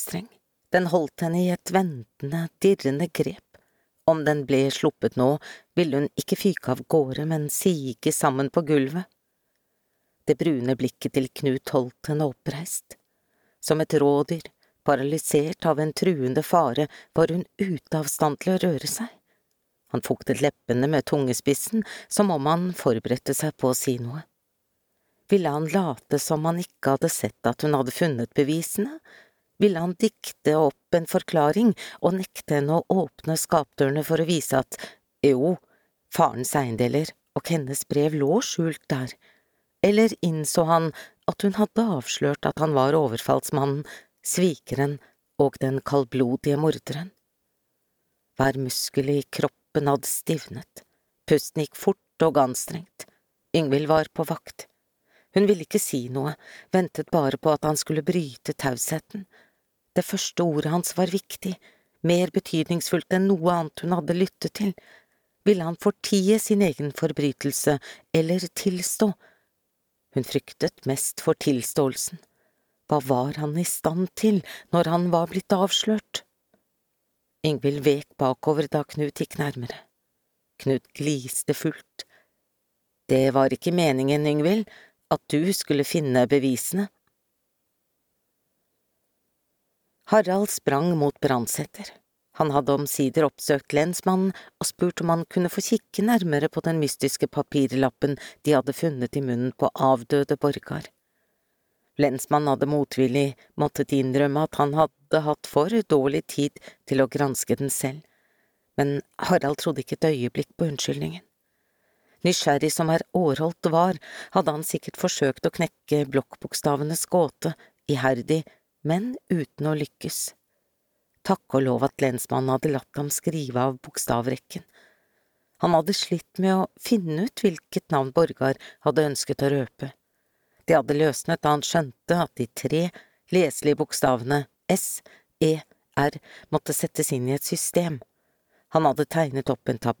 streng. Den holdt henne i et ventende, dirrende grep. Om den ble sluppet nå, ville hun ikke fyke av gårde, men sige sammen på gulvet. Det brune blikket til Knut holdt henne oppreist. Som et rådyr, paralysert av en truende fare, var hun ute av stand til å røre seg. Han fuktet leppene med tungespissen, som om han forberedte seg på å si noe. Ville han late som han ikke hadde sett at hun hadde funnet bevisene? Ville han dikte opp en forklaring og nekte henne å åpne skapdørene for å vise at, jo, farens eiendeler og hennes brev lå skjult der? Eller innså han at hun hadde avslørt at han var overfallsmannen, svikeren og den kaldblodige morderen? Hver muskel i kroppen hadde stivnet, pusten gikk fort og anstrengt. Yngvild var på vakt. Hun ville ikke si noe, ventet bare på at han skulle bryte tausheten. Det første ordet hans var viktig, mer betydningsfullt enn noe annet hun hadde lyttet til. Ville han fortie sin egen forbrytelse, eller tilstå? Hun fryktet mest for tilståelsen. Hva var han i stand til når han var blitt avslørt? Yngvild vek bakover da Knut gikk nærmere. Knut gliste fullt. Det var ikke meningen, Yngvild, at du skulle finne bevisene. Harald sprang mot Brandseter. Han hadde omsider oppsøkt lensmannen og spurt om han kunne få kikke nærmere på den mystiske papirlappen de hadde funnet i munnen på avdøde Borgar. Lensmannen hadde motvillig måttet innrømme at han hadde hatt for dårlig tid til å granske den selv, men Harald trodde ikke et øyeblikk på unnskyldningen. Nysgjerrig som årholdt var, hadde han sikkert forsøkt å knekke blokkbokstavenes gåte, iherdig, men uten å lykkes. Takk og lov at lensmannen hadde latt ham skrive av bokstavrekken. Han hadde slitt med å finne ut hvilket navn Borgar hadde ønsket å røpe. Det hadde løsnet da han skjønte at de 3 leselige bokstavene S, E, R måtte settes inn i et system. Han hadde tegnet opp en